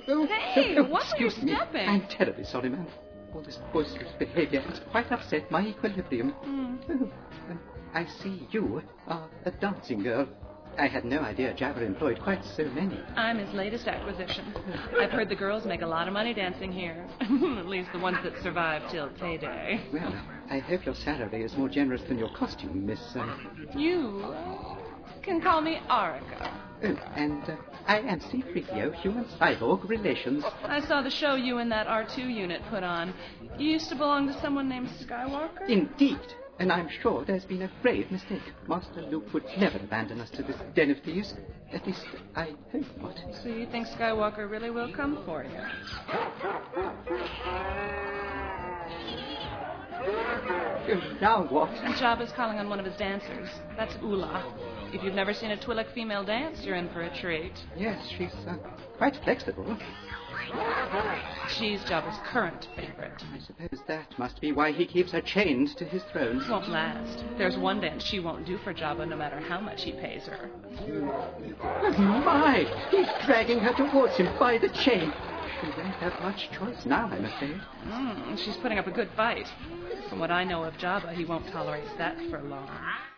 Hey, watch where you're excuse me. stepping. I'm terribly sorry, ma'am. All this boisterous behavior has quite upset my equilibrium. I see you are a dancing girl. I had no idea Jabber employed quite so many. I'm his latest acquisition. I've heard the girls make a lot of money dancing here. At least the ones that survive till payday. Well, I hope your salary is more generous than your costume, Miss... You can call me Arica. Oh, and I am C-3PO, human-cyborg relations. I saw the show you and that R2 unit put on. You used to belong to someone named Skywalker? Indeed. And I'm sure there's been a grave mistake. Master Luke would never abandon us to this den of thieves. At least, I hope not. So you think Skywalker really will come for you? Now what? Jabba's calling on one of his dancers. That's Ula. If you've never seen a Twi'lek female dance, you're in for a treat. Yes, she's quite flexible. She's Jabba's current favorite. I suppose that must be why he keeps her chained to his throne. Won't last. There's one dance she won't do for Jabba no matter how much he pays her. Oh my! He's dragging her towards him by the chain. She won't have much choice now, I'm afraid. She's putting up a good fight. From what I know of Jabba, he won't tolerate that for long.